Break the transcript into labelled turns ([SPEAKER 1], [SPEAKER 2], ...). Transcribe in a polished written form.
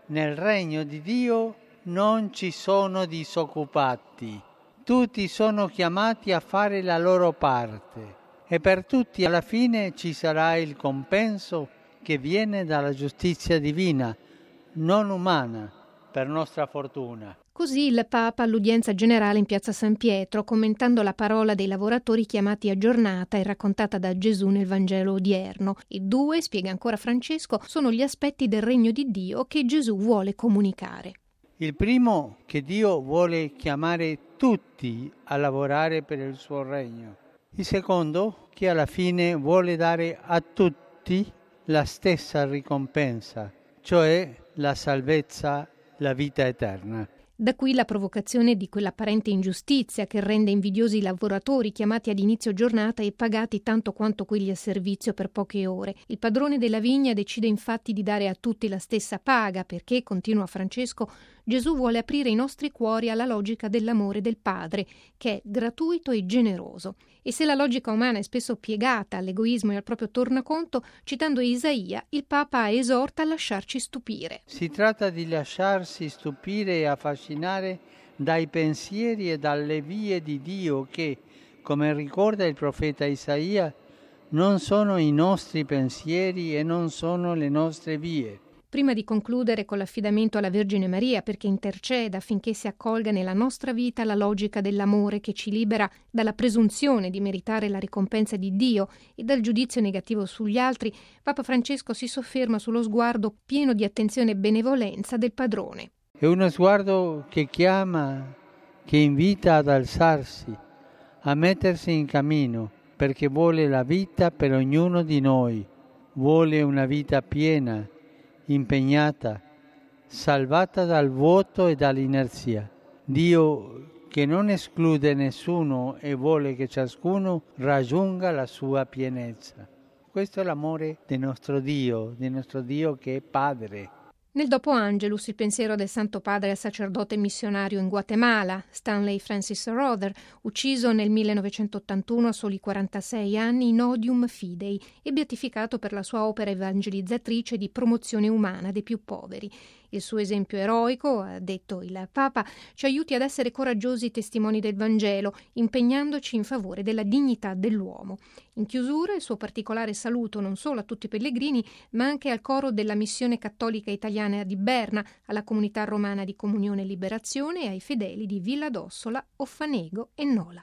[SPEAKER 1] Nel regno di Dio non ci sono disoccupati, tutti sono chiamati a fare la loro parte e per tutti alla fine ci sarà il compenso che viene dalla giustizia divina, non umana, per nostra fortuna.
[SPEAKER 2] Così il Papa all'udienza generale in piazza San Pietro, commentando la parola dei lavoratori chiamati a giornata e raccontata da Gesù nel Vangelo odierno. I due, spiega ancora Francesco, sono gli aspetti del regno di Dio che Gesù vuole comunicare.
[SPEAKER 1] Il primo, che Dio vuole chiamare tutti a lavorare per il suo regno. Il secondo, che alla fine vuole dare a tutti la stessa ricompensa, cioè la salvezza, la vita eterna.
[SPEAKER 2] Da qui la provocazione di quell'apparente ingiustizia che rende invidiosi i lavoratori chiamati ad inizio giornata e pagati tanto quanto quelli a servizio per poche ore. Il padrone della vigna decide infatti di dare a tutti la stessa paga perché, continua Francesco, Gesù vuole aprire i nostri cuori alla logica dell'amore del Padre, che è gratuito e generoso. E se la logica umana è spesso piegata all'egoismo e al proprio tornaconto, citando Isaia, il Papa esorta a lasciarci stupire.
[SPEAKER 1] Si tratta di lasciarsi stupire e affascinare dai pensieri e dalle vie di Dio che, come ricorda il profeta Isaia, non sono i nostri pensieri e non sono le nostre vie.
[SPEAKER 2] Prima di concludere con l'affidamento alla Vergine Maria perché interceda affinché si accolga nella nostra vita la logica dell'amore che ci libera dalla presunzione di meritare la ricompensa di Dio e dal giudizio negativo sugli altri, Papa Francesco si sofferma sullo sguardo pieno di attenzione e benevolenza del padrone.
[SPEAKER 1] È uno sguardo che chiama, che invita ad alzarsi, a mettersi in cammino, perché vuole la vita per ognuno di noi, vuole una vita piena, impegnata, salvata dal vuoto e dall'inerzia. Dio che non esclude nessuno e vuole che ciascuno raggiunga la sua pienezza. Questo è l'amore del nostro Dio che è Padre.
[SPEAKER 2] Nel Dopo Angelus il pensiero del Santo Padre sacerdote missionario in Guatemala, Stanley Francis Rother, ucciso nel 1981 a soli 46 anni in odium fidei e beatificato per la sua opera evangelizzatrice di promozione umana dei più poveri. Il suo esempio eroico, ha detto il Papa, ci aiuti ad essere coraggiosi testimoni del Vangelo, impegnandoci in favore della dignità dell'uomo. In chiusura il suo particolare saluto non solo a tutti i pellegrini, ma anche al coro della Missione Cattolica Italiana di Berna, alla comunità romana di Comunione e Liberazione e ai fedeli di Villa d'Ossola, Offanego e Nola.